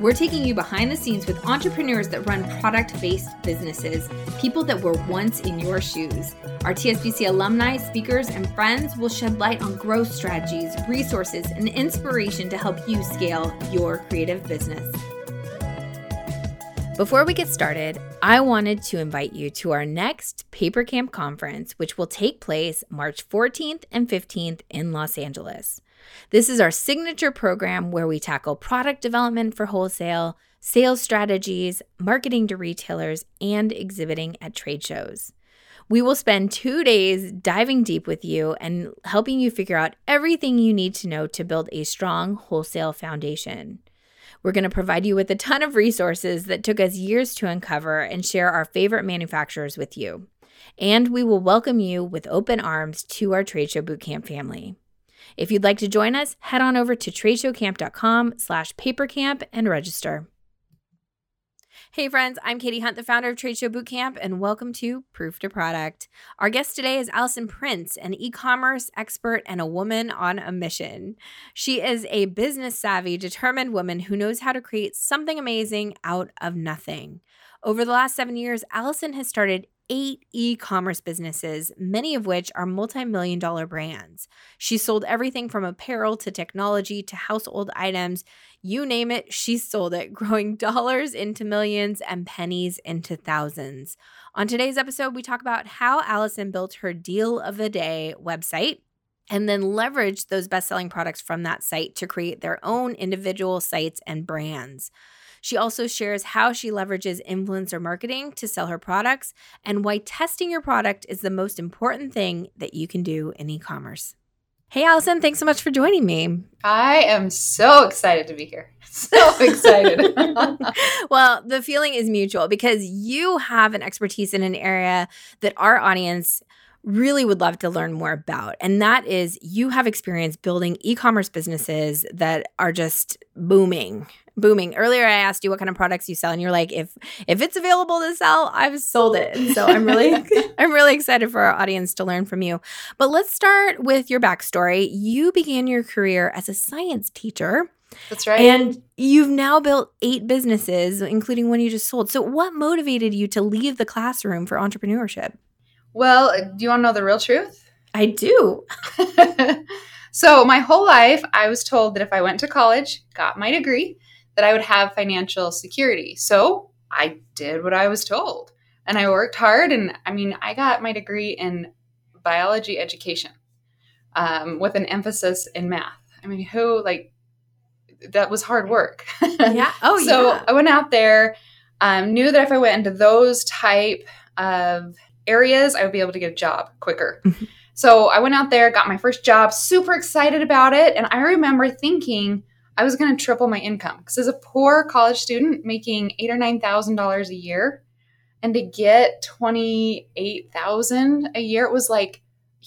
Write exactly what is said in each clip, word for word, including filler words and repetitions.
we're taking you behind the scenes with entrepreneurs that run product-based businesses, people that were once in your shoes. Our T S B C alumni, speakers, and friends will shed light on growth strategies, resources, and inspiration to help you scale your creative business. Before we get started, I wanted to invite you to our next Paper Camp conference, which will take place March fourteenth and fifteenth in Los Angeles. This is our signature program where we tackle product development for wholesale, sales strategies, marketing to retailers, and exhibiting at trade shows. We will spend two days diving deep with you and helping you figure out everything you need to know to build a strong wholesale foundation. We're going to provide you with a ton of resources that took us years to uncover and share our favorite manufacturers with you. And we will welcome you with open arms to our Trade Show Bootcamp family. If you'd like to join us, head on over to tradeshowcamp.com slash papercamp and register. Hey friends, I'm Katie Hunt, the founder of Trade Show Bootcamp, and welcome to Proof to Product. Our guest today is Allison Prince, an e-commerce expert and a woman on a mission. She is a business-savvy, determined woman who knows how to create something amazing out of nothing. Over the last seven years, Allison has started eight e-commerce businesses, many of which are multi-million dollar brands. She sold everything from apparel to technology to household items. You name it, she sold it, growing dollars into millions and pennies into thousands. On today's episode, we talk about how Allison built her Deal of the Day website and then leveraged those best-selling products from that site to create their own individual sites and brands. She also shares how she leverages influencer marketing to sell her products and why testing your product is the most important thing that you can do in e-commerce. Hey, Allison, thanks so much for joining me. I am so excited to be here. So excited. Well, the feeling is mutual because you have an expertise in an area that our audience really would love to learn more about. And that is you have experience building e-commerce businesses that are just booming, booming. Earlier, I asked you what kind of products you sell, and you're like, if if it's available to sell, I've sold it. And so I'm really, I'm really excited for our audience to learn from you. But let's start with your backstory. You began your career as a science teacher. That's right. And you've now built eight businesses, including one you just sold. So what motivated you to leave the classroom for entrepreneurship? Well, do you want to know the real truth? I do. So my whole life, I was told that if I went to college, got my degree, that I would have financial security. So I did what I was told. And I worked hard. And I mean, I got my degree in biology education um, with an emphasis in math. I mean, who, like, that was hard work. Yeah. Oh, so yeah. So I went out there, um, knew that if I went into those type of areas, I would be able to get a job quicker. Mm-hmm. So I went out there, got my first job, super excited about it. And I remember thinking I was going to triple my income because as a poor college student making eight or nine thousand dollars a year, and to get twenty eight thousand a year, it was like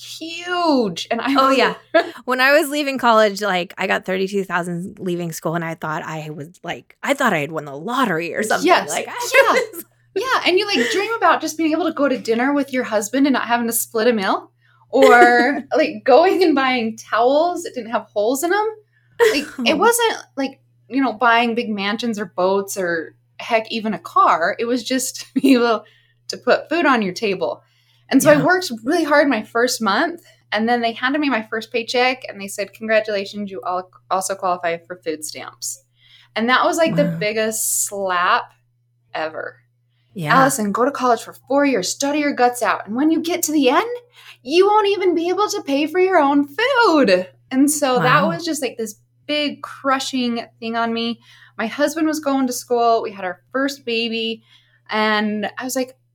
huge. And I oh was, yeah, when I was leaving college, like I got thirty two thousand leaving school, and I thought I was like I thought I had won the lottery or something. Yes, like yeah. Yeah, and you like dream about just being able to go to dinner with your husband and not having to split a meal, or like going and buying towels that didn't have holes in them. Like it wasn't like, you know, buying big mansions or boats or heck, even a car. It was just to be able to put food on your table. And so yeah. I worked really hard my first month, and then they handed me my first paycheck and they said, congratulations, you all also qualify for food stamps. And that was like wow. the biggest slap ever. Yeah. Allison, go to college for four years, study your guts out. And when you get to the end, you won't even be able to pay for your own food. And so wow. that was just like this big crushing thing on me. My husband was going to school. We had our first baby. And I was like,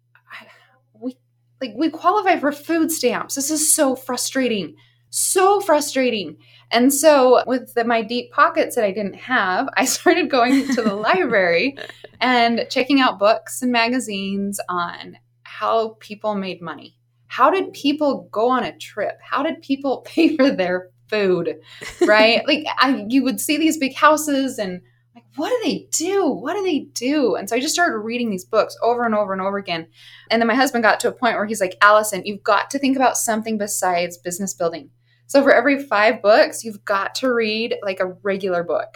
we like we qualify for food stamps. This is so frustrating. So frustrating. And so with the, my deep pockets that I didn't have, I started going to the library and checking out books and magazines on how people made money. How did people go on a trip? How did people pay for their food, right? like I, you would see these big houses and like, what do they do? What do they do? And so I just started reading these books over and over and over again. And then my husband got to a point where he's like, Allison, you've got to think about something besides business building. So for every five books, you've got to read like a regular book.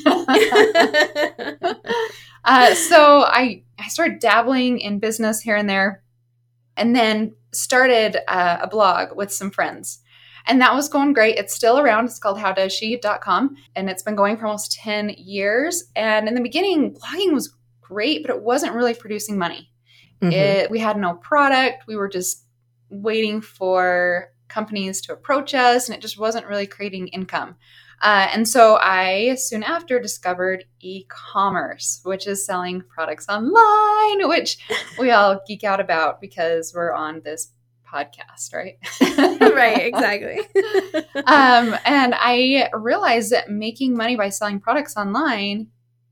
uh, so I, I started dabbling in business here and there, and then started uh, a blog with some friends. And that was going great. It's still around. It's called how does she dot com. And it's been going for almost ten years. And in the beginning, blogging was great, but it wasn't really producing money. Mm-hmm. It, we had no product. We were just waiting for companies to approach us, and it just wasn't really creating income. Uh, and so I soon after discovered e-commerce, which is selling products online, which we all geek out about because we're on this podcast, right? Right, exactly. um, and I realized that making money by selling products online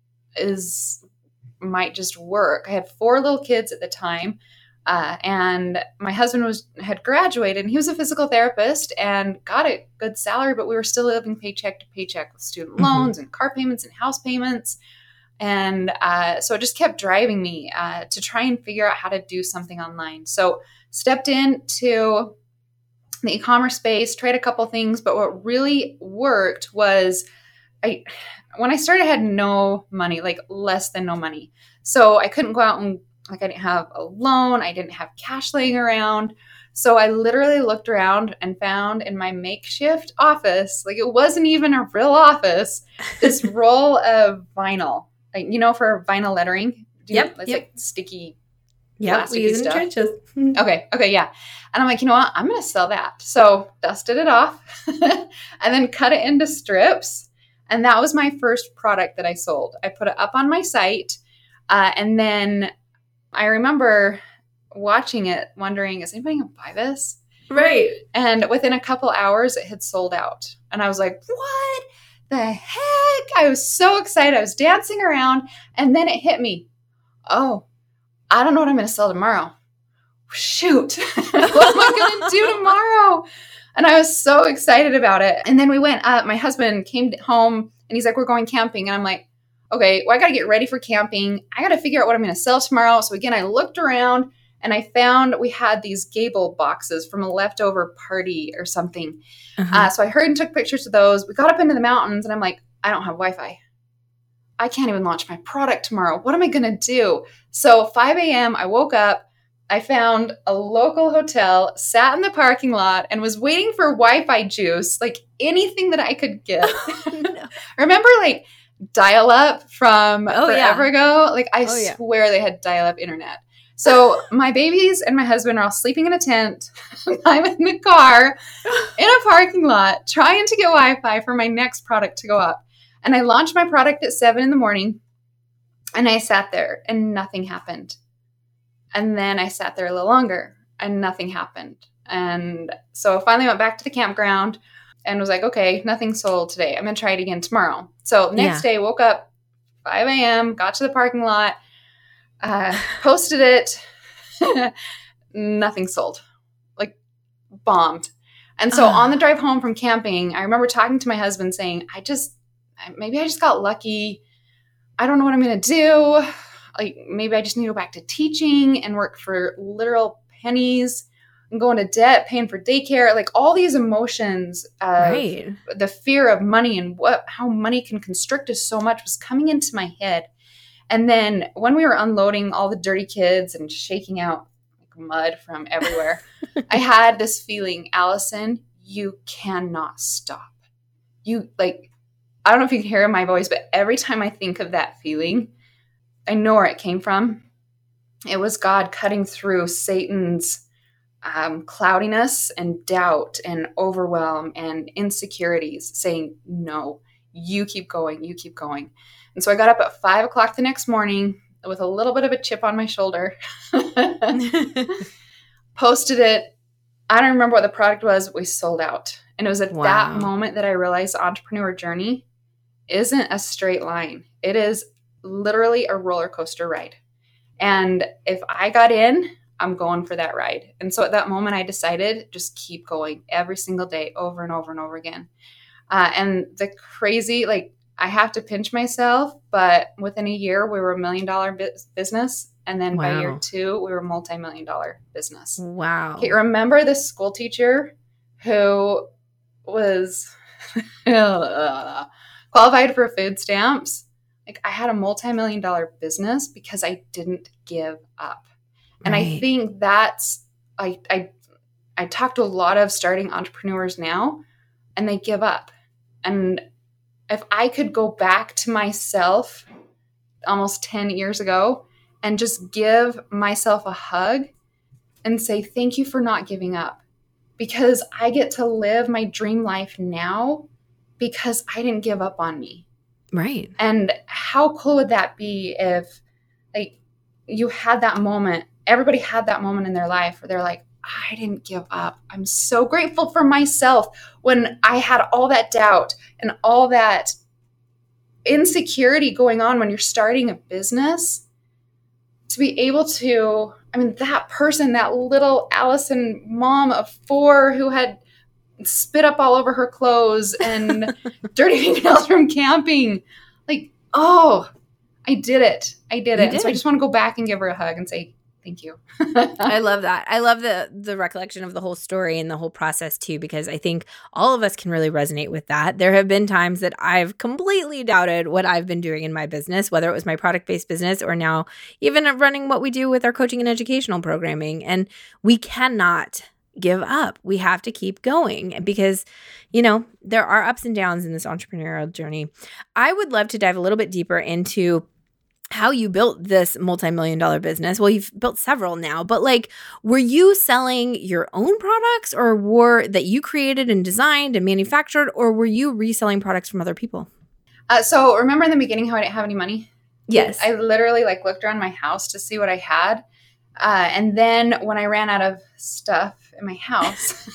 is might just work. I had four little kids at the time. Uh, and my husband was had graduated, and he was a physical therapist and got a good salary, but we were still living paycheck to paycheck with student loans mm-hmm. and car payments and house payments. And uh, so it just kept driving me uh, to try and figure out how to do something online. So stepped into the e-commerce space, tried a couple things, but what really worked was I when I started, I had no money, like less than no money. So I couldn't go out and Like I didn't have a loan. I didn't have cash laying around. So I literally looked around and found in my makeshift office, like it wasn't even a real office, this roll of vinyl. Like, you know, for vinyl lettering. Do you yep. know, it's yep. like sticky. Yeah, we use it in trenches. Okay. Okay. Yeah. And I'm like, you know what? I'm going to sell that. So dusted it off and then cut it into strips. And that was my first product that I sold. I put it up on my site. Uh, and then I remember watching it, wondering, is anybody going to buy this? Right. And within a couple hours, it had sold out. And I was like, what the heck? I was so excited. I was dancing around. And then it hit me. Oh, I don't know what I'm going to sell tomorrow. Shoot. What am I going to do tomorrow? And I was so excited about it. And then we went up. My husband came home and he's like, we're going camping. And I'm like, okay, well, I got to get ready for camping. I got to figure out what I'm going to sell tomorrow. So again, I looked around and I found we had these Gable boxes from a leftover party or something. Uh-huh. Uh, so I hurried and took pictures of those. We got up into the mountains and I'm like, I don't have Wi-Fi. I can't even launch my product tomorrow. What am I going to do? So five a.m., I woke up. I found a local hotel, sat in the parking lot, and was waiting for Wi-Fi juice, like anything that I could get. No. Remember, like, dial-up from oh, forever yeah. ago? Like, I oh, swear yeah. they had dial-up internet. So my babies and my husband are all sleeping in a tent. I'm in the car, in a parking lot, trying to get Wi-Fi for my next product to go up. And I launched my product at seven in the morning, and I sat there, and nothing happened. And then I sat there a little longer, and nothing happened. And so I finally went back to the campground and was like, okay, nothing sold today. I'm going to try it again tomorrow. So next yeah. day, woke up five a.m., got to the parking lot, uh, posted it. Nothing sold. Like, bombed. And so uh. on the drive home from camping, I remember talking to my husband saying, I just, maybe I just got lucky. I don't know what I'm going to do. Like, maybe I just need to go back to teaching and work for literal pennies and go into debt, paying for daycare. Like, all these emotions of right. the fear of money and what how money can constrict us so much was coming into my head. And then when we were unloading all the dirty kids and shaking out like mud from everywhere, I had this feeling, Allison, you cannot stop. You, like, I don't know if you can hear my voice, but every time I think of that feeling, I know where it came from. It was God cutting through Satan's um, cloudiness and doubt and overwhelm and insecurities, saying, no, you keep going, you keep going. And so I got up at five o'clock the next morning with a little bit of a chip on my shoulder, posted it. I don't remember what the product was. We sold out. And it was at wow. that moment that I realized the entrepreneur journey isn't a straight line. It is literally a roller coaster ride. And if I got in, I'm going for that ride. And so at that moment, I decided just keep going every single day over and over and over again. Uh, and the crazy, like, I have to pinch myself, but within a year, we were a million dollar bu- business. And then wow. by year two, we were a multi-million dollar business. Wow. Okay, remember this school teacher who was qualified for food stamps, like I had a multi-million dollar business because I didn't give up. And right. I think that's, I, I, I talk to a lot of starting entrepreneurs now, and they give up. And if I could go back to myself almost ten years ago and just give myself a hug and say, thank you for not giving up, because I get to live my dream life now because I didn't give up on me. Right. And how cool would that be if like you had that moment, everybody had that moment in their life where they're like, I didn't give up. I'm so grateful for myself when I had all that doubt and all that insecurity going on when you're starting a business, to be able to, I mean, that person, that little Allison mom of four who had spit up all over her clothes and dirty fingernails from camping, like, oh, I did it. I did it. Did. So I just want to go back and give her a hug and say, thank you. I love that. I love the the recollection of the whole story and the whole process too, because I think all of us can really resonate with that. There have been times that I've completely doubted what I've been doing in my business, whether it was my product-based business or now even running what we do with our coaching and educational programming. And we cannot give up. We have to keep going because, you know, there are ups and downs in this entrepreneurial journey. I would love to dive a little bit deeper into how you built this multi-million dollar business. Well, you've built several now, but like, were you selling your own products or were that you created and designed and manufactured, or were you reselling products from other people? Uh, so remember in the beginning how I didn't have any money? Yes. I literally like looked around my house to see what I had. Uh, and then when I ran out of stuff in my house,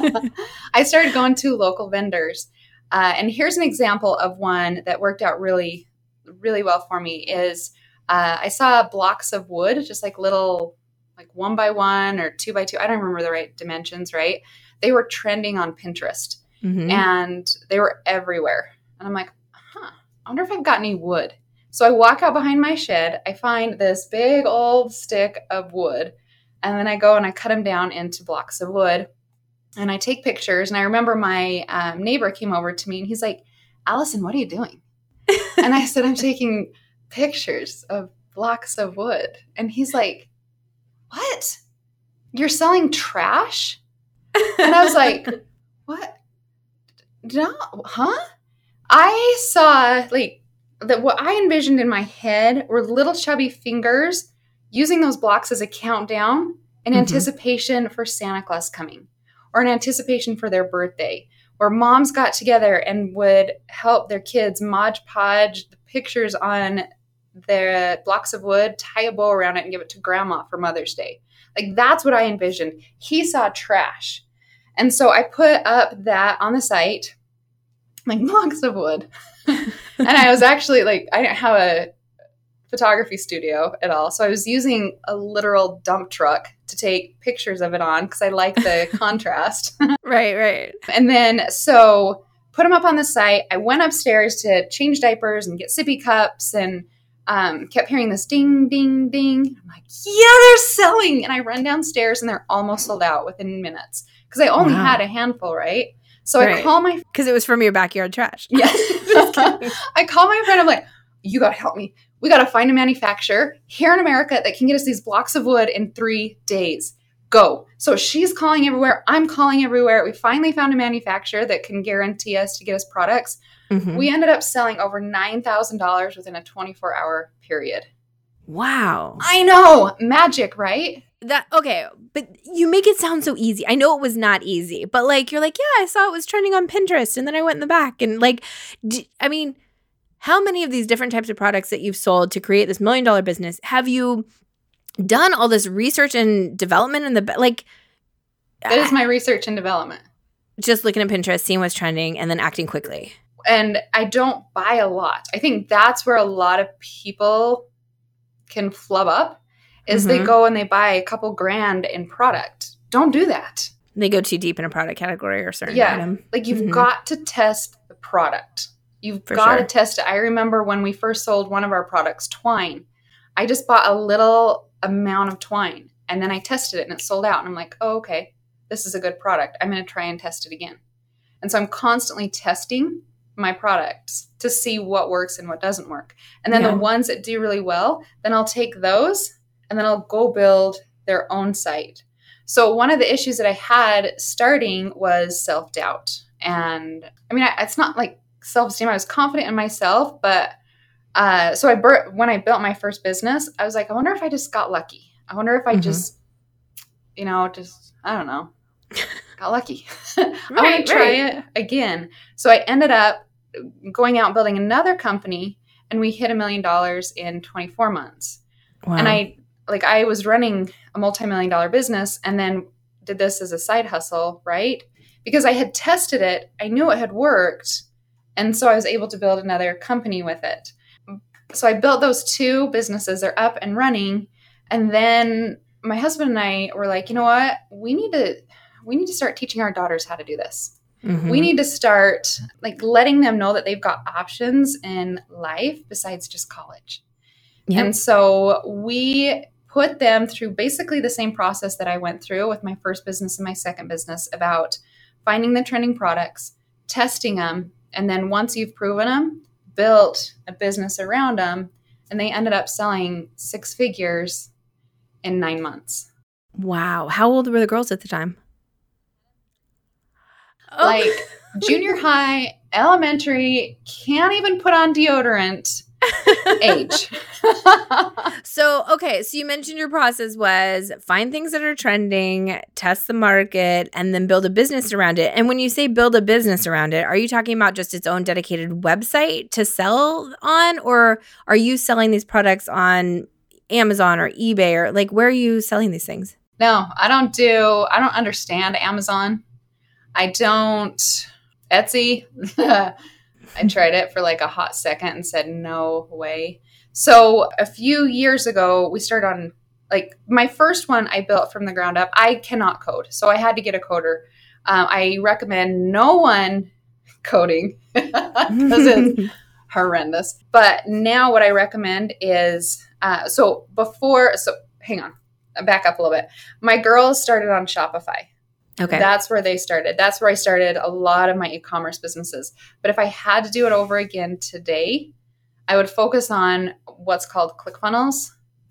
I started going to local vendors. Uh, and here's an example of one that worked out really really well for me is uh, I saw blocks of wood, just like little, like one by one or two by two. I don't remember the right dimensions, right? They were trending on Pinterest mm-hmm. and they were everywhere. And I'm like, huh, I wonder if I've got any wood. So I walk out behind my shed. I find this big old stick of wood. And then I go and I cut them down into blocks of wood. And I take pictures. And I remember my um, neighbor came over to me and he's like, Allison, what are you doing? And I said, I'm taking pictures of blocks of wood. And he's like, what? You're selling trash? And I was like, what? No, huh? I saw like that what I envisioned in my head were little chubby fingers using those blocks as a countdown in mm-hmm. anticipation for Santa Claus coming or in anticipation for their birthday. Where moms got together and would help their kids Mod Podge the pictures on their blocks of wood, tie a bow around it, and give it to grandma for Mother's Day. Like, that's what I envisioned. He saw trash. And so I put up that on the site, like blocks of wood. And I was actually like, I didn't have a photography studio at all. So I was using a literal dump truck to take pictures of it on because I like the contrast. Right, right. And then so put them up on the site. I went upstairs to change diapers and get sippy cups and um, kept hearing this ding, ding, ding. I'm like, yeah, they're selling. And I run downstairs and they're almost sold out within minutes because I only wow. had a handful, right? So right. I call my... Because it was from your backyard trash. Yeah. I call my friend. I'm like, you got to help me. We got to find a manufacturer here in America that can get us these blocks of wood in three days. Go. So she's calling everywhere. I'm calling everywhere. We finally found a manufacturer that can guarantee us to get us products. Mm-hmm. We ended up selling over nine thousand dollars within a twenty-four hour period. Wow. I know. Magic, right? That okay, but you make it sound so easy. I know it was not easy, but like you're like, yeah, I saw it was trending on Pinterest and then I went in the back and like, d- I mean, how many of these different types of products that you've sold to create this million dollar business have you done all this research and development in the like? That is my research and development. Just looking at Pinterest, seeing what's trending, and then acting quickly. And I don't buy a lot. I think that's where a lot of people can flub up. Is mm-hmm. they go and they buy a couple grand in product. Don't do that. They go too deep in a product category or certain yeah. item. Like you've mm-hmm. got to test the product. You've For got sure. to test it. I remember when we first sold one of our products, twine. I just bought a little amount of twine and then I tested it and it sold out. And I'm like, oh, okay, this is a good product. I'm going to try and test it again. And so I'm constantly testing my products to see what works and what doesn't work. And then yeah. the ones that do really well, then I'll take those and then I'll go build their own site. So one of the issues that I had starting was self-doubt. And I mean, I, it's not like self-esteem. I was confident in myself, but uh, so I bur- when I built my first business, I was like, I wonder if I just got lucky. I wonder if I mm-hmm. just, you know, just, I don't know, got lucky. I right, want to try right. it again. So I ended up going out and building another company, and we hit a million dollars in twenty-four months. Wow. And I, like, I was running a multi-million dollar business and then did this as a side hustle, right? Because I had tested it. I knew it had worked. And so I was able to build another company with it. So I built those two businesses. They're up and running. And then my husband and I were like, you know what? We need to, we need to start teaching our daughters how to do this. Mm-hmm. We need to start like letting them know that they've got options in life besides just college. Yep. And so we put them through basically the same process that I went through with my first business and my second business about finding the trending products, testing them, and then once you've proven them, built a business around them, and they ended up selling six figures in nine months. Wow. How old were the girls at the time? Oh. Like junior high, elementary, can't even put on deodorant age. So, okay. So you mentioned your process was find things that are trending, test the market, and then build a business around it. And when you say build a business around it, are you talking about just its own dedicated website to sell on? Or are you selling these products on Amazon or eBay? Or like, where are you selling these things? No, I don't do, I don't understand Amazon. I don't, Etsy. I tried it for like a hot second and said, no way. So a few years ago, we started on like my first one I built from the ground up. I cannot code. So I had to get a coder. Um, I recommend no one coding because it's horrendous. But now what I recommend is, uh, so before, so hang on, I'll back up a little bit. My girls started on Shopify. Okay. That's where they started. That's where I started a lot of my e-commerce businesses. But if I had to do it over again today, I would focus on what's called ClickFunnels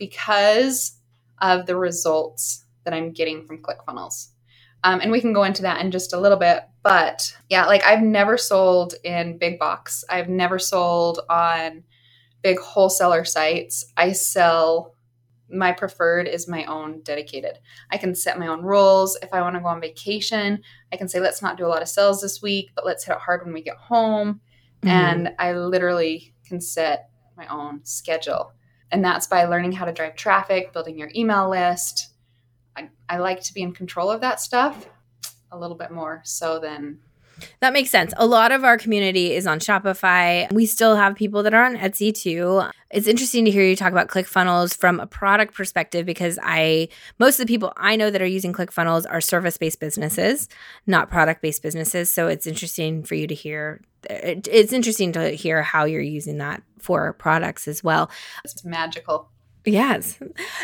because of the results that I'm getting from ClickFunnels. Um, and we can go into that in just a little bit. But yeah, like I've never sold in big box. I've never sold on big wholesaler sites. I sell... My preferred is my own dedicated. I can set my own rules. If I want to go on vacation, I can say, let's not do a lot of sales this week, but let's hit it hard when we get home. Mm-hmm. And I literally can set my own schedule. And that's by learning how to drive traffic, building your email list. I, I like to be in control of that stuff a little bit more so than... That makes sense. A lot of our community is on Shopify. We still have people that are on Etsy too. It's interesting to hear you talk about ClickFunnels from a product perspective because I most of the people I know that are using ClickFunnels are service-based businesses, not product-based businesses. So it's interesting for you to hear. It's interesting to hear how you're using that for products as well. It's magical. Yes.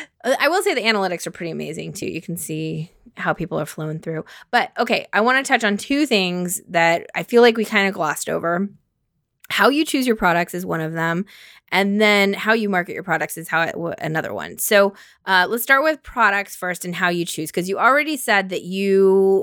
I will say the analytics are pretty amazing too. You can see how people are flowing through. But okay, I want to touch on two things that I feel like we kind of glossed over. How you choose your products is one of them. And then how you market your products is how it, w- another one. So uh, let's start with products first and how you choose. Because you already said that you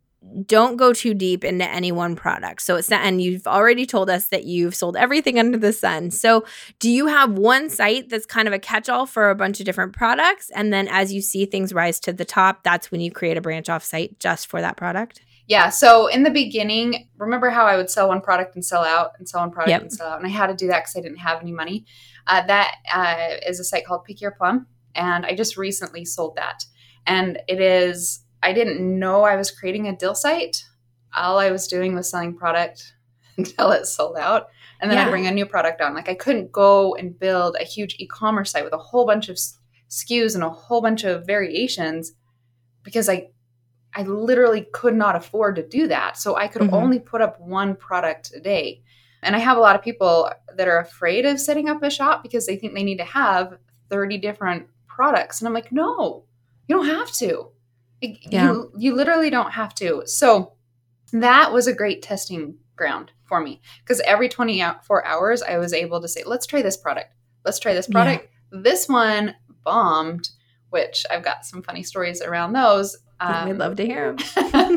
don't go too deep into any one product. So it's not, and you've already told us that you've sold everything under the sun. So do you have one site that's kind of a catch-all for a bunch of different products? And then as you see things rise to the top, that's when you create a branch off site just for that product? Yeah. So in the beginning, remember how I would sell one product and sell out and sell one product yep. and sell out. And I had to do that because I didn't have any money. Uh, that uh, is a site called Pick Your Plum. And I just recently sold that. And it is... I didn't know I was creating a deal site. All I was doing was selling product until it sold out. And then yeah. I'd bring a new product on. Like I couldn't go and build a huge e-commerce site with a whole bunch of S K Us and a whole bunch of variations because I I literally could not afford to do that. So I could mm-hmm. only put up one product a day. And I have a lot of people that are afraid of setting up a shop because they think they need to have thirty different products. And I'm like, no, you don't have to. Yeah. You, you literally don't have to. So That was a great testing ground for me because every twenty-four hours I was able to say, let's try this product. Let's try this product. Yeah. This one bombed, which I've got some funny stories around those. Um, We'd love to hear them.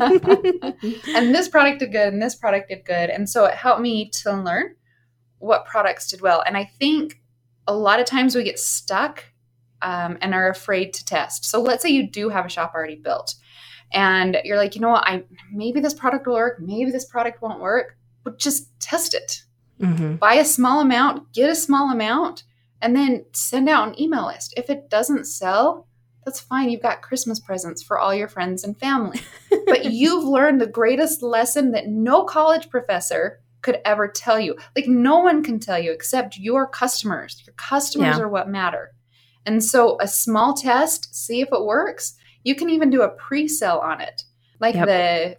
And this product did good and this product did good. And so it helped me to learn what products did well. And I think a lot of times we get stuck um, and are afraid to test. So let's say you do have a shop already built and you're like, you know what, I maybe this product will work. Maybe this product won't work, but just test it. Mm-hmm. Buy a small amount, get a small amount, and then send out an email list. If it doesn't sell, that's fine. You've got Christmas presents for all your friends and family. But you've learned the greatest lesson that no college professor could ever tell you. Like no one can tell you except your customers. Your customers yeah. are what matter. And so a small test, see if it works. You can even do a pre-sale on it. Like yep.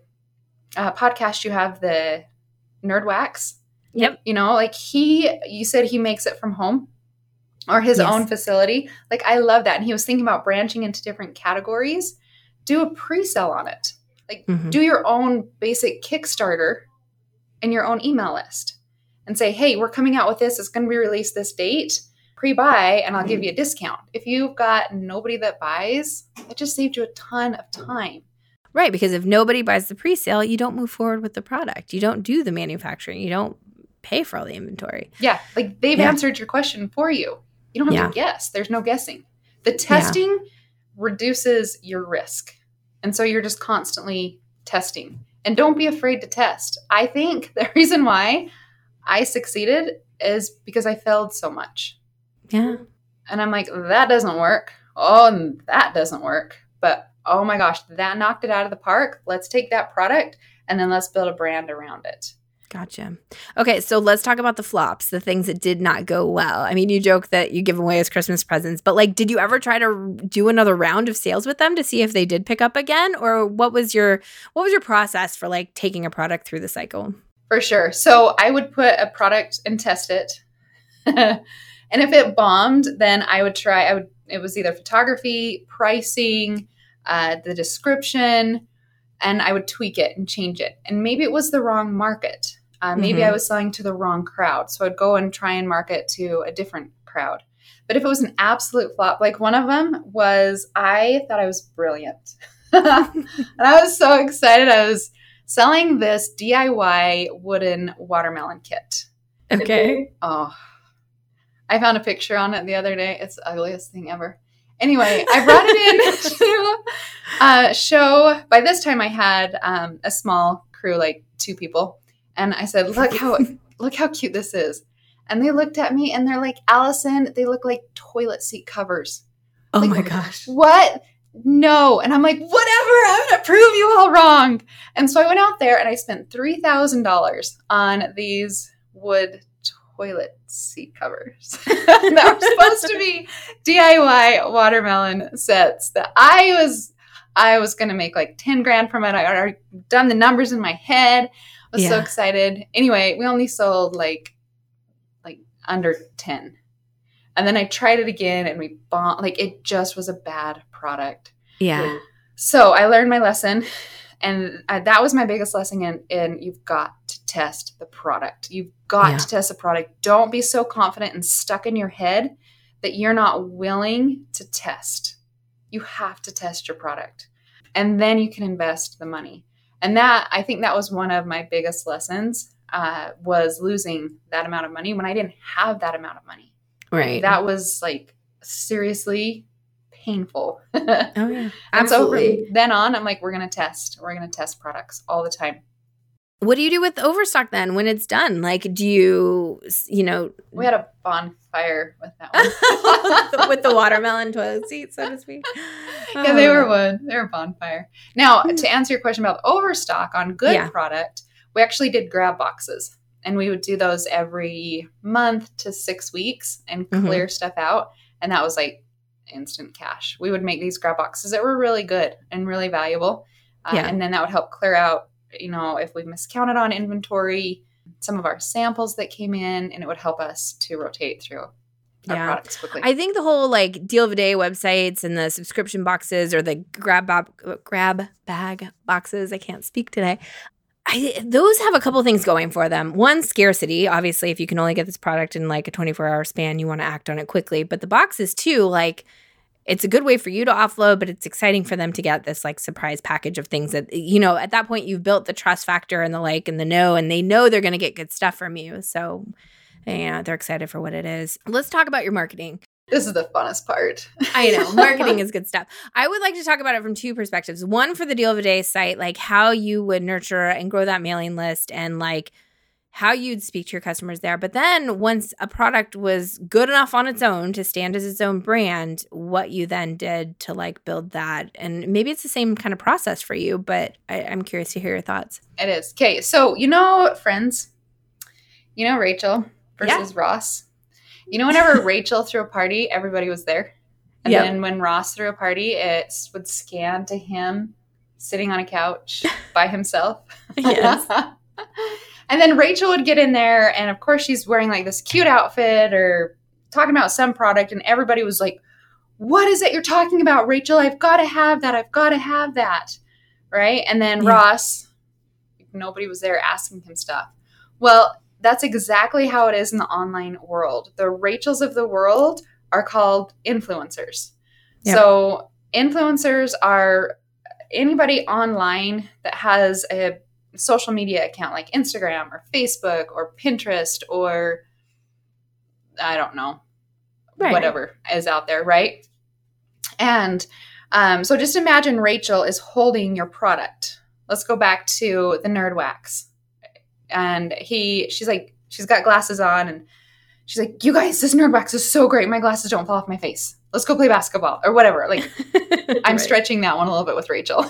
the uh, podcast you have, the Nerd Wax. Yep. You know, like he, you said he makes it from home. Or his yes. own facility. Like, I love that. And he was thinking about branching into different categories. Do a pre-sale on it. Like, mm-hmm. do your own basic Kickstarter in your own email list. And say, hey, we're coming out with this. It's going to be released this date. Pre-buy, and I'll mm-hmm. give you a discount. If you've got nobody that buys, it just saved you a ton of time. Right, because if nobody buys the pre-sale, you don't move forward with the product. You don't do the manufacturing. You don't pay for all the inventory. Yeah, like they've yeah. answered your question for you. You don't have yeah. to guess. There's no guessing. The testing yeah. reduces your risk. And so you're just constantly testing. And don't be afraid to test. I think the reason why I succeeded is because I failed so much. Yeah. And I'm like, that doesn't work. Oh, and that doesn't work. But oh my gosh, that knocked it out of the park. Let's take that product and then let's build a brand around it. Gotcha. Okay, so let's talk about the flops, the things that did not go well. I mean, you joke that you give away as Christmas presents, but like, did you ever try to do another round of sales with them to see if they did pick up again? Or what was your what was your process for like taking a product through the cycle? For sure. So I would put a product and test it. And if it bombed, then I would try, I would, it was either photography, pricing, uh, the description, and I would tweak it and change it. And maybe it was the wrong market. Uh, maybe mm-hmm. I was selling to the wrong crowd. So I'd go and try and market to a different crowd. But if it was an absolute flop, like one of them was, I thought I was brilliant. And I was so excited. I was selling this D I Y wooden watermelon kit. Okay. And, oh, I found a picture on it the other day. It's the ugliest thing ever. Anyway, I brought it in to uh, show. By this time I had um, a small crew, like two people. And I said, look how look how cute this is. And they looked at me and they're like, Allison, they look like toilet seat covers. Oh like, my gosh. What? No. And I'm like, whatever, I'm going to prove you all wrong. And so I went out there and I spent three thousand dollars on these wood toilet seat covers that were supposed to be D I Y watermelon sets that I was, I was going to make like ten grand from it. I had already done the numbers in my head. I was yeah. so excited. Anyway, we only sold like, like under ten. And then I tried it again and we bought, like it just was a bad product. Yeah. So I learned my lesson. And I, that was my biggest lesson in, in you've got to test the product. You've got yeah. to test the product. Don't be so confident and stuck in your head that you're not willing to test. You have to test your product. And then you can invest the money. And that, I think that was one of my biggest lessons, uh, was losing that amount of money when I didn't have that amount of money. Right. That was like seriously painful. Oh, yeah. And so from then on, I'm like, we're going to test. We're going to test products all the time. What do you do with overstock then when it's done? Like, do you, you know. We had a bonfire with that one. With the watermelon toilet seat, so to speak. Yeah, oh. they were wood. They were bonfire. Now, to answer your question about overstock on good yeah. product, we actually did grab boxes. And we would do those every month to six weeks and clear mm-hmm. stuff out. And that was like instant cash. We would make these grab boxes that were really good and really valuable. Uh, yeah. And then that would help clear out, you know, if we miscounted on inventory, some of our samples that came in, and it would help us to rotate through our yeah. products quickly. I think the whole like deal of the day websites and the subscription boxes or the grab, bo- grab bag boxes, I can't speak today. I, those have a couple things going for them. One, scarcity. Obviously, if you can only get this product in like a twenty-four hour span, you want to act on it quickly. But the boxes too, like it's a good way for you to offload, but it's exciting for them to get this like surprise package of things that, you know, at that point you've built the trust factor and the like and the know, and they know they're going to get good stuff from you. So, you know, they're excited for what it is. Let's talk about your marketing. This is the funnest part. I know. Marketing is good stuff. I would like to talk about it from two perspectives. One, for the Deal of the Day site, like how you would nurture and grow that mailing list and like how you'd speak to your customers there. But then once a product was good enough on its own to stand as its own brand, what you then did to like build that. And maybe it's the same kind of process for you, but I, I'm curious to hear your thoughts. It is. Okay. So, you know, Friends, you know, Rachel versus Yeah. Ross. You know, whenever Rachel threw a party, everybody was there. And Yep. then when Ross threw a party, it would scan to him sitting on a couch by himself. Yes. And then Rachel would get in there, and of course she's wearing like this cute outfit or talking about some product, and everybody was like, what is it you're talking about, Rachel? I've got to have that. I've got to have that. Right? And then Yeah. Ross, nobody was there asking him stuff. Well, that's exactly how it is in the online world. The Rachels of the world are called influencers. Yep. So influencers are anybody online that has a social media account like Instagram or Facebook or Pinterest or I don't know, Right. whatever is out there, right? And um, so just imagine Rachel is holding your product. Let's go back to the Nerd Wax. And he, she's like, she's got glasses on and she's like, you guys, this Nerd Wax is so great. My glasses don't fall off my face. Let's go play basketball or whatever. Like I'm Right. stretching that one a little bit with Rachel.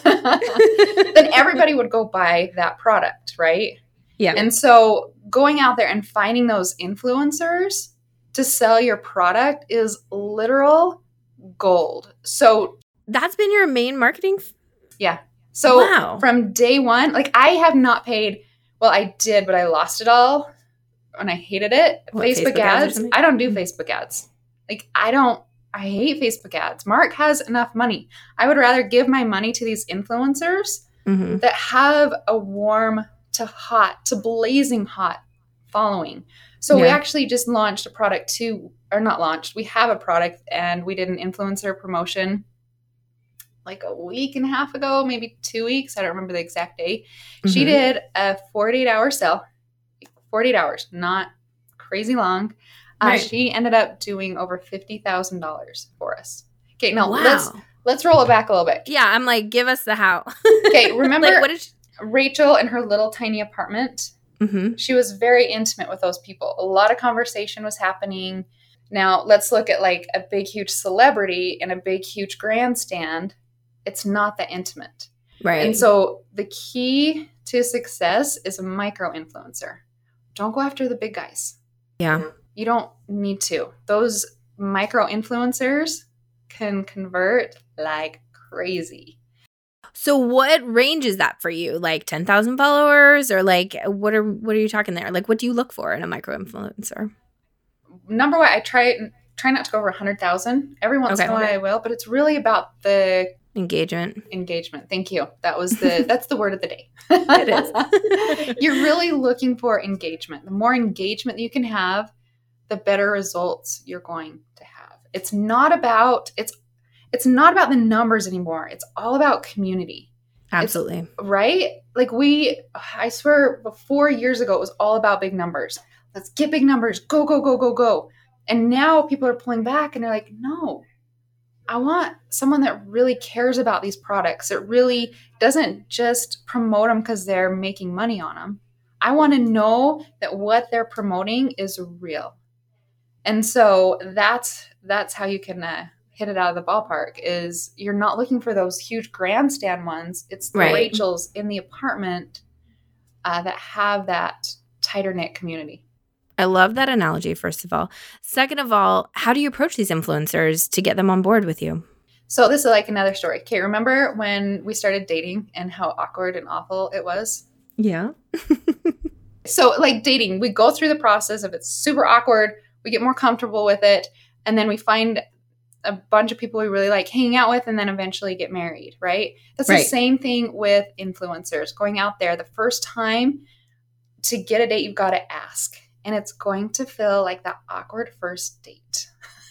Then everybody would go buy that product, right? Yeah. And so going out there and finding those influencers to sell your product is literal gold. So That's been your main marketing? F- yeah. So Wow. from day one, like I have not paid, well, I did, but I lost it all and I hated it. What, Facebook, Facebook ads or ads. something? I don't do Facebook ads. Like I don't, I hate Facebook ads. Mark has enough money. I would rather give my money to these influencers mm-hmm. that have a warm to hot to blazing hot following. So we Yeah. actually just launched a product too, or not launched. We have a product and we did an influencer promotion like a week and a half ago, maybe two weeks. I don't remember the exact date. She Mhm. did a forty-eight hour sale, forty-eight hours, not crazy long. Uh, Right. She ended up doing over fifty thousand dollars for us. Okay, now Wow. let's let's roll it back a little bit. Yeah, I'm like, give us the how. Okay, remember like, what did she- Rachel in her little tiny apartment? Mhm. She was very intimate with those people. A lot of conversation was happening. Now, let's look at like a big, huge celebrity in a big, huge grandstand. It's not that intimate. Right. And so the key to success is a micro influencer. Don't go after the big guys. yeah. You don't need to. Those micro influencers can convert like crazy. So what range is that for you? Like ten thousand followers or like what are what are you talking there? Like what do you look for in a micro influencer? Number one, I try try not to go over one hundred thousand. Every once Okay. in a while I will, but it's really about the Engagement. engagement. Thank you. That was the that's the word of the day. It is. You're really looking for engagement. The more engagement you can have, the better results you're going to have. It's not about it's it's not about the numbers anymore. It's all about community. Absolutely. Right? Like we I swear before years ago it was all about big numbers. Let's get big numbers. Go go go go go. And now people are pulling back and they're like, "No. I want someone that really cares about these products. That really doesn't just promote them because they're making money on them. I want to know that what they're promoting is real." And so that's that's how you can uh, hit it out of the ballpark. Is you're not looking for those huge grandstand ones. It's the Right. Rachels in the apartment uh, that have that tighter knit community. I love that analogy, first of all. Second of all, how do you approach these influencers to get them on board with you? So this is like another story. Okay, remember when we started dating and how awkward and awful it was? Yeah. So like dating, we go through the process of it's super awkward, we get more comfortable with it, and then we find a bunch of people we really like hanging out with and then eventually get married, right? That's Right. the same thing with influencers. Going out there, the first time to get a date, you've got to ask. And it's going to feel like that awkward first date.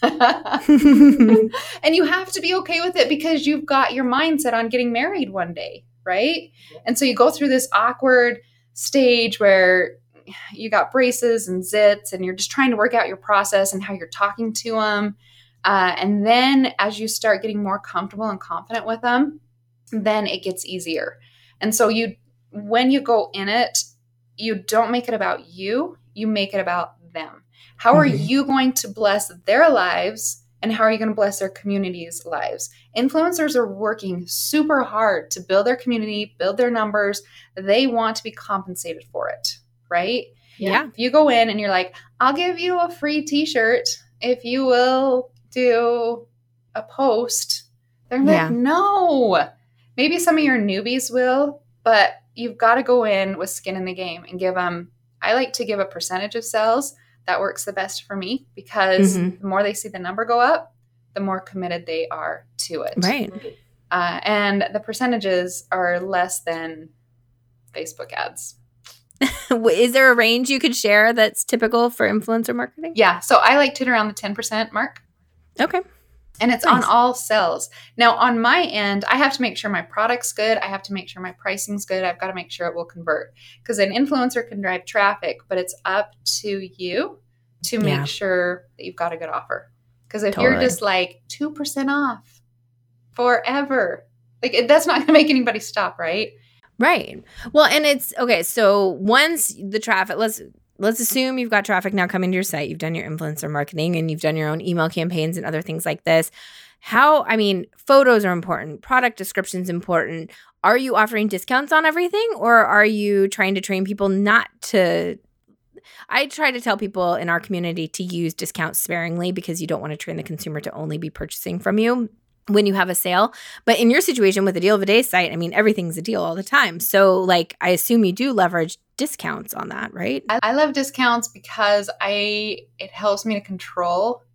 And you have to be okay with it because you've got your mindset on getting married one day, right? And so you go through this awkward stage where you got braces and zits and you're just trying to work out your process and how you're talking to them. Uh, and then as you start getting more comfortable and confident with them, then it gets easier. And so you, when you go in it, you don't make it about you, you make it about them. How are Mm-hmm. you going to bless their lives and how are you going to bless their community's lives? Influencers are working super hard to build their community, build their numbers. They want to be compensated for it, right? Yeah. If you go in and you're like, I'll give you a free t-shirt if you will do a post, they're like, Yeah. no. Maybe some of your newbies will, but you've got to go in with skin in the game and give them, I like to give a percentage of sales. That works the best for me because Mhm. the more they see the number go up, the more committed they are to it. Right. Uh, and the percentages are less than Facebook ads. Is there a range you could share that's typical for influencer marketing? Yeah. So I like to hit around the ten percent mark. Okay. And it's Nice. on all sales. Now, on my end, I have to make sure my product's good. I have to make sure my pricing's good. I've got to make sure it will convert. Because an influencer can drive traffic, but it's up to you to make Yeah. sure that you've got a good offer. Because if Totally. you're just like two percent off forever, like it- that's not going to make anybody stop, right? Right. Well, and it's okay. So once the traffic, let's let's assume you've got traffic now coming to your site. You've done your influencer marketing and you've done your own email campaigns and other things like this. How, I mean, photos are important. Product description's important. Are you offering discounts on everything or are you trying to train people not to? I try to tell people in our community to use discounts sparingly because you don't want to train the consumer to only be purchasing from you when you have a sale. But in your situation with a deal of a day site, I mean, everything's a deal all the time. So like, I assume you do leverage discounts on that, right? I, I love discounts because I it helps me to control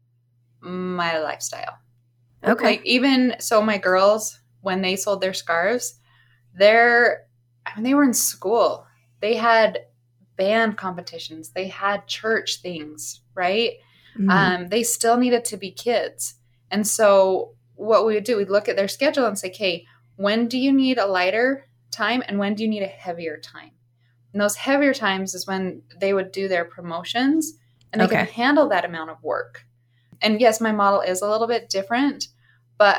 my lifestyle. Okay. Like even so my girls, when they sold their scarves, they're I mean they were in school. They had band competitions. They had church things, right? Mhm. Um, they still needed to be kids. And so what we would do, we'd look at their schedule and say, okay, when do you need a lighter time and when do you need a heavier time? And those heavier times is when they would do their promotions and they Okay. can handle that amount of work. And yes, my model is a little bit different, but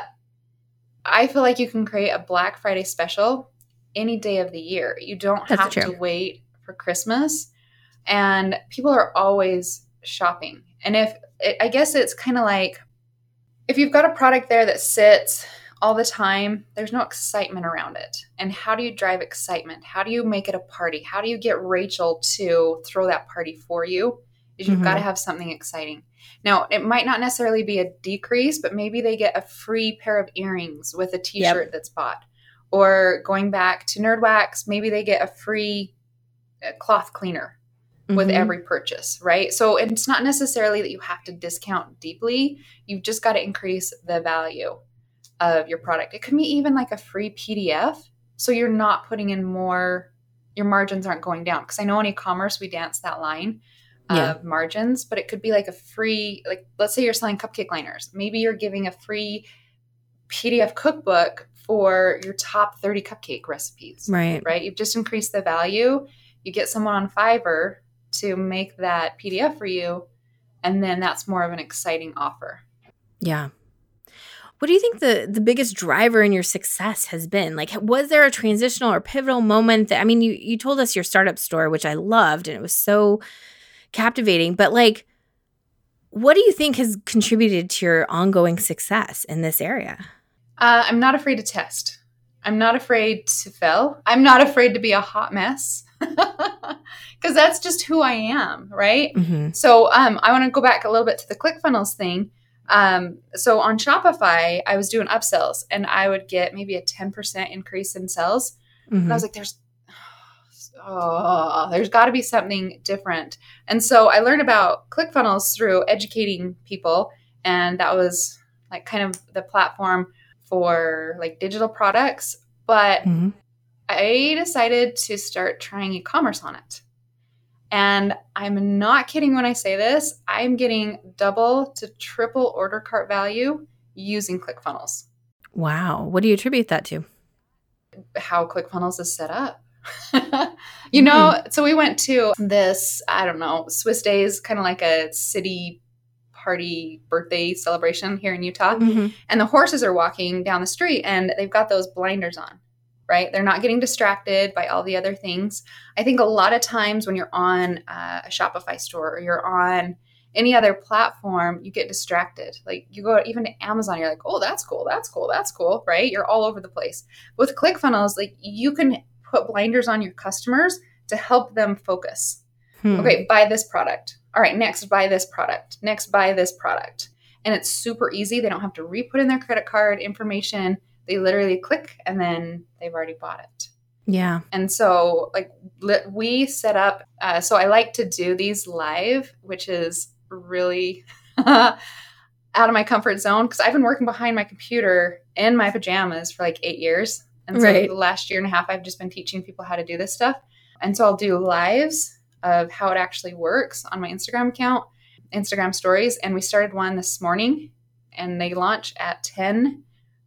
I feel like you can create a Black Friday special any day of the year. You don't That's have true. to wait for Christmas. And people are always shopping. And if it, I guess it's kind of like if you've got a product there that sits all the time, there's no excitement around it. And how do you drive excitement? How do you make it a party? How do you get Rachel to throw that party for you? Is you've Mhm. got to have something exciting. Now, it might not necessarily be a decrease, but maybe they get a free pair of earrings with a t-shirt that's bought. Or going back to NerdWax, maybe they get a free uh, cloth cleaner with Mhm. every purchase, right? So it's not necessarily that you have to discount deeply. You've just got to increase the value of your product. It could be even like a free P D F. So you're not putting in more, your margins aren't going down. Because I know in e-commerce, we dance that line Yeah. of margins, but it could be like a free, like let's say you're selling cupcake liners. Maybe you're giving a free P D F cookbook for your top thirty cupcake recipes, Right. right? You've just increased the value. You get someone on Fiverr to make that P D F for you, and then that's more of an exciting offer. Yeah. What do you think the the biggest driver in your success has been? Like, was there a transitional or pivotal moment that, I mean, you you told us your startup story, which I loved, and it was so captivating, but like, what do you think has contributed to your ongoing success in this area? Uh, I'm not afraid to test. I'm not afraid to fail. I'm not afraid to be a hot mess because that's just who I am, right? Mm-hmm. So um, I want to go back a little bit to the ClickFunnels thing. Um, so on Shopify, I was doing upsells and I would get maybe a ten percent increase in sales. Mm-hmm. And I was like, there's, oh, there's got to be something different. And so I learned about ClickFunnels through educating people. And that was like kind of the platform for like digital products. But mm-hmm. I decided to start trying e-commerce on it. And I'm not kidding when I say this. I'm getting double to triple order cart value using ClickFunnels. Wow. What do you attribute that to? How ClickFunnels is set up. you know, mm. so we went to this, I don't know, Swiss Days, kind of like a city party birthday celebration here in Utah. Mm-hmm. And the horses are walking down the street and they've got those blinders on, right? They're not getting distracted by all the other things. I think a lot of times when you're on uh, a Shopify store or you're on any other platform, you get distracted. Like you go even to Amazon, you're like, oh, that's cool. That's cool. That's cool. Right. You're all over the place. With ClickFunnels, like you can put blinders on your customers to help them focus. Hmm. Okay. Buy this product. All right. Next, buy this product. Next, buy this product. And it's super easy. They don't have to re-put in their credit card information. They literally click and then they've already bought it. Yeah. And so like we set up, uh, so I like to do these live, which is really out of my comfort zone because I've been working behind my computer in my pajamas for like eight years. And so right. the last year and a half, I've just been teaching people how to do this stuff. And so I'll do lives of how it actually works on my Instagram account, Instagram stories. And we started one this morning and they launch at ten.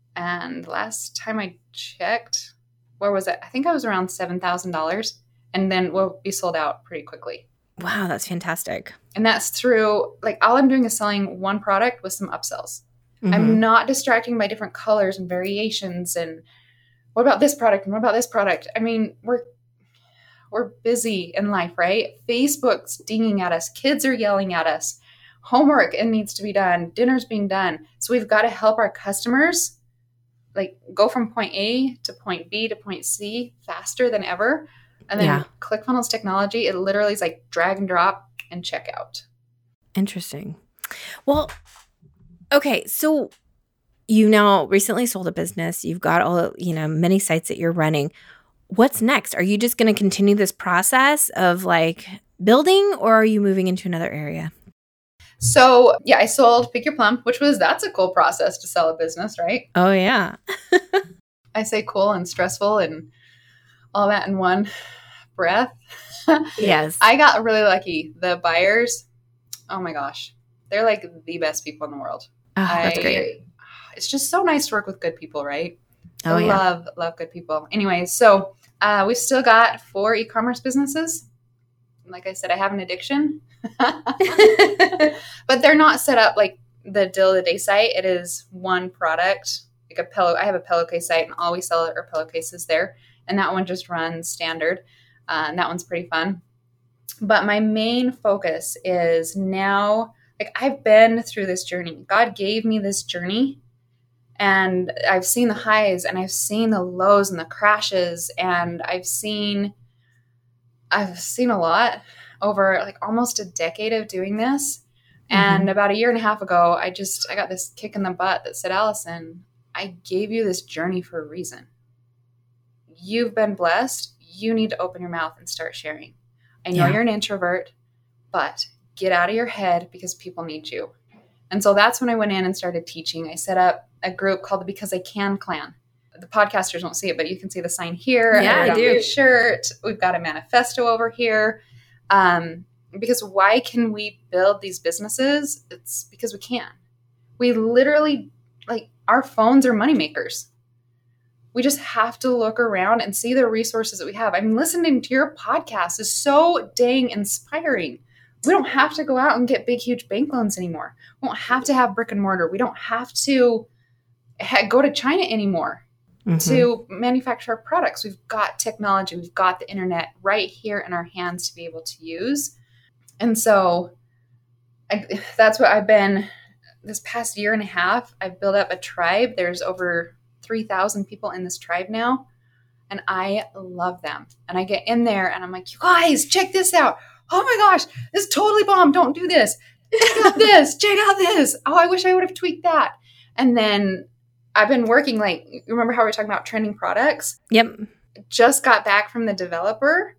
And last time I checked, where was it? I think I was around seven thousand dollars. And then we'll be sold out pretty quickly. Wow, that's fantastic. And that's through, like, all I'm doing is selling one product with some upsells. Mm-hmm. I'm not distracting by different colors and variations. And what about this product? And what about this product? I mean, we're we're busy in life, right? Facebook's dinging at us. Kids are yelling at us. Homework it needs to be done. Dinner's being done. So we've got to help our customers, like, go from point A to point B to point C faster than ever. And then yeah. ClickFunnels technology, it literally is like drag and drop and check out. Interesting. Well, okay. So you now recently sold a business. You've got all, you know, many sites that you're running. What's next? Are you just going to continue this process of like building, or are you moving into another area? So yeah, I sold Pick Your Plum, which was, that's a cool process to sell a business, right? Oh yeah. I say cool and stressful and all that in one breath. Yes. I got really lucky. The buyers, oh my gosh, they're like the best people in the world. Oh, that's I, great. It's just so nice to work with good people, right? Oh, I yeah. love, love good people. Anyway, so uh, we've still got four e-commerce businesses. Like I said, I have an addiction. But they're not set up like the Deal of the Day site. It is one product, like a pillow. I have a pillowcase site and all we sell are pillowcases there. And that one just runs standard. Uh, and that one's pretty fun. But my main focus is now, like I've been through this journey. God gave me this journey and I've seen the highs and I've seen the lows and the crashes. And I've seen, I've seen a lot over like almost a decade of doing this. Mm-hmm. And about a year and a half ago, I just, I got this kick in the butt that said, Allison, I gave you this journey for a reason. You've been blessed. You need to open your mouth and start sharing. I know yeah. you're an introvert, but get out of your head because people need you. And so that's when I went in and started teaching. I set up a group called the Because I Can Clan. The podcasters won't see it, but you can see the sign here. Yeah, I, I do. My shirt. We've got a manifesto over here. Um, because why can we build these businesses? It's because we can. We literally, like, our phones are moneymakers. We just have to look around and see the resources that we have. I mean, listening to your podcast is so dang inspiring. We don't have to go out and get big, huge bank loans anymore. We don't have to have brick and mortar. We don't have to ha- go to China anymore mm-hmm. to manufacture our products. We've got technology. We've got the internet right here in our hands to be able to use. And so I, that's what I've been this past year and a half. I've built up a tribe. There's over three thousand people in this tribe now. And I love them. And I get in there and I'm like, you guys, check this out. Oh my gosh, this is totally bomb. Don't do this. Check out this. Check out this. Oh, I wish I would have tweaked that. And then I've been working, like, remember how we were talking about trending products? Yep. Just got back from the developer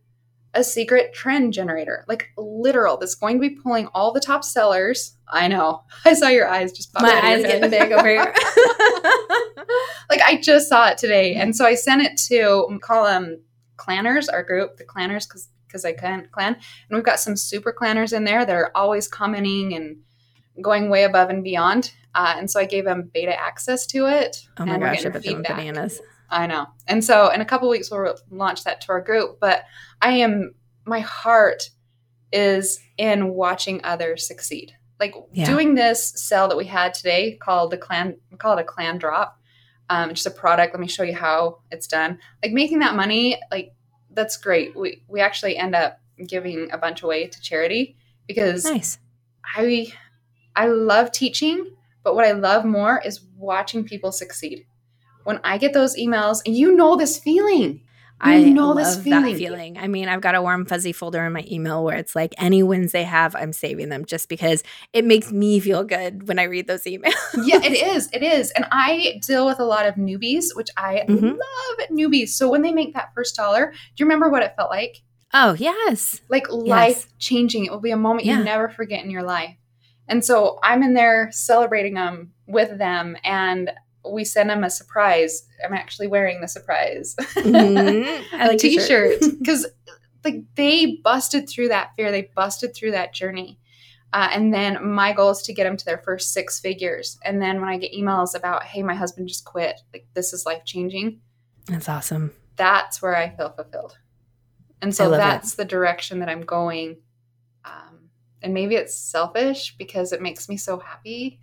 a secret trend generator, like literal, that's going to be pulling all the top sellers. I know. I saw your eyes just pop My out of eyes your head. getting big over here. Like I just saw it today. And so I sent it to, we call them clanners, our group, the clanners, because because I can clan. And we've got some super clanners in there that are always commenting and going way above and beyond. Uh, and so I gave them beta access to it. Oh my and gosh, I bet they went feedback. bananas. I know. And so in a couple of weeks, we'll launch that to our group. But I am, my heart is in watching others succeed. Like Yeah. doing this sell that we had today called the clan, we call it a clan drop. Um, it's just a product. Let me show you how it's done. Like making that money, like that's great. We, we actually end up giving a bunch away to charity because Nice. I, I love teaching, but what I love more is watching people succeed. When I get those emails, and you know this feeling. You I know love this that feeling. feeling. I mean, I've got a warm, fuzzy folder in my email where it's like any wins they have, I'm saving them just because it makes me feel good when I read those emails. Yeah, it is. It is. And I deal with a lot of newbies, which I Mhm. love newbies. So when they make that first dollar, do you remember what it felt like? Oh, yes. Like life changing. It will be a moment Yeah. you never forget in your life. And so I'm in there celebrating them with them, and we send them a surprise. I'm actually wearing the surprise. Mhm. I like your shirt. T-shirt. Because like they busted through that fear. They busted through that journey. Uh, and then my goal is to get them to their first six figures. And then when I get emails about, hey, my husband just quit, like this is life changing. That's awesome. That's where I feel fulfilled. And I so love that's the direction that I'm going. Um, and maybe it's selfish because it makes me so happy.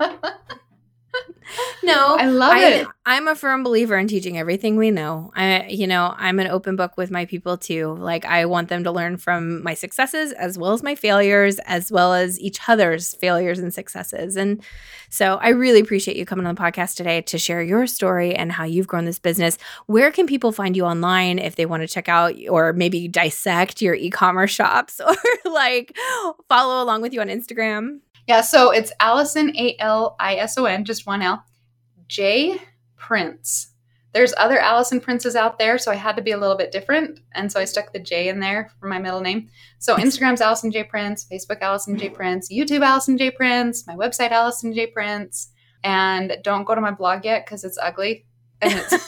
No, I love I, it. I'm a firm believer in teaching everything we know. I, you know, I'm an open book with my people too. Like I want them to learn from my successes as well as my failures, as well as each other's failures and successes. And so I really appreciate you coming on the podcast today to share your story and how you've grown this business. Where can people find you online if they want to check out or maybe dissect your e-commerce shops or like follow along with you on Instagram? Yeah, so it's Allison, A L I S O N, just one L, J Prince. There's other Allison Princes out there, so I had to be a little bit different. And so I stuck the J in there for my middle name. So Instagram's Allison J Prince, Facebook Allison J Prince, YouTube Allison J Prince, my website Allison J Prince. And don't go to my blog yet because it's ugly. And it's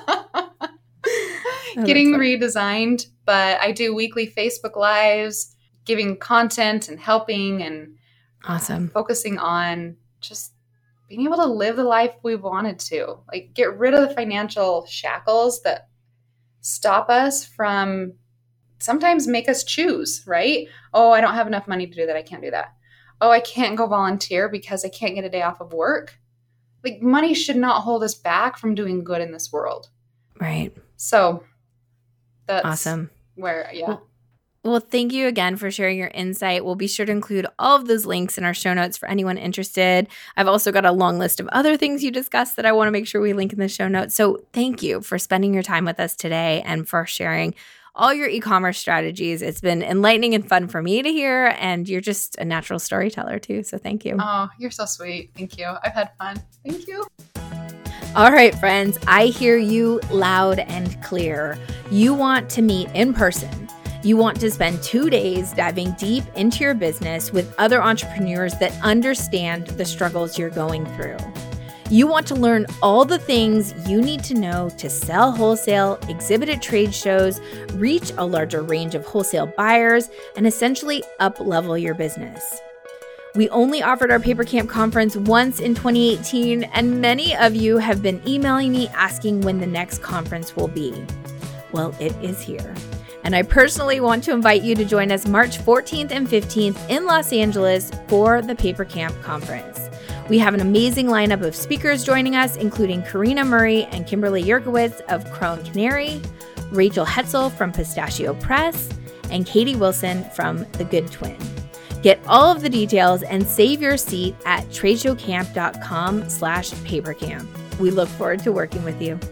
Oh, getting that's redesigned. But I do weekly Facebook Lives, giving content and helping and awesome. focusing on just being able to live the life we wanted to. Like get rid of the financial shackles that stop us from sometimes make us choose, right? Oh, I don't have enough money to do that. I can't do that. Oh, I can't go volunteer because I can't get a day off of work. Like money should not hold us back from doing good in this world. Right. So that's Awesome. where, yeah. Well, Well, thank you again for sharing your insight. We'll be sure to include all of those links in our show notes for anyone interested. I've also got a long list of other things you discussed that I want to make sure we link in the show notes. So thank you for spending your time with us today and for sharing all your e-commerce strategies. It's been enlightening and fun for me to hear, and you're just a natural storyteller too. So thank you. Oh, you're so sweet. Thank you. I've had fun. Thank you. All right, friends, I hear you loud and clear. You want to meet in person. You want to spend two days diving deep into your business with other entrepreneurs that understand the struggles you're going through. You want to learn all the things you need to know to sell wholesale, exhibit at trade shows, reach a larger range of wholesale buyers, and essentially up-level your business. We only offered our Paper Camp conference once in twenty eighteen, and many of you have been emailing me asking when the next conference will be. Well, it is here. And I personally want to invite you to join us March fourteenth and fifteenth in Los Angeles for the Paper Camp Conference. We have an amazing lineup of speakers joining us, including Karina Murray and Kimberly Yerkowitz of Crone Canary, Rachel Hetzel from Pistachio Press, and Katie Wilson from The Good Twin. Get all of the details and save your seat at tradeshowcamp.com slash papercamp. We look forward to working with you.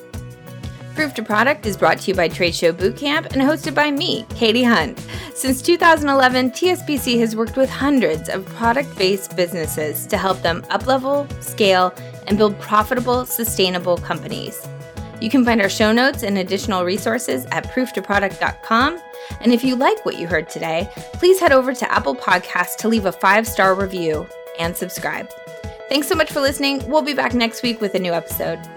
Proof to Product is brought to you by Trade Show Bootcamp and hosted by me, Katie Hunt. Since two thousand eleven, T S B C has worked with hundreds of product-based businesses to help them uplevel, scale, and build profitable, sustainable companies. You can find our show notes and additional resources at proof to product dot com. And if you like what you heard today, please head over to Apple Podcasts to leave a five-star review and subscribe. Thanks so much for listening. We'll be back next week with a new episode.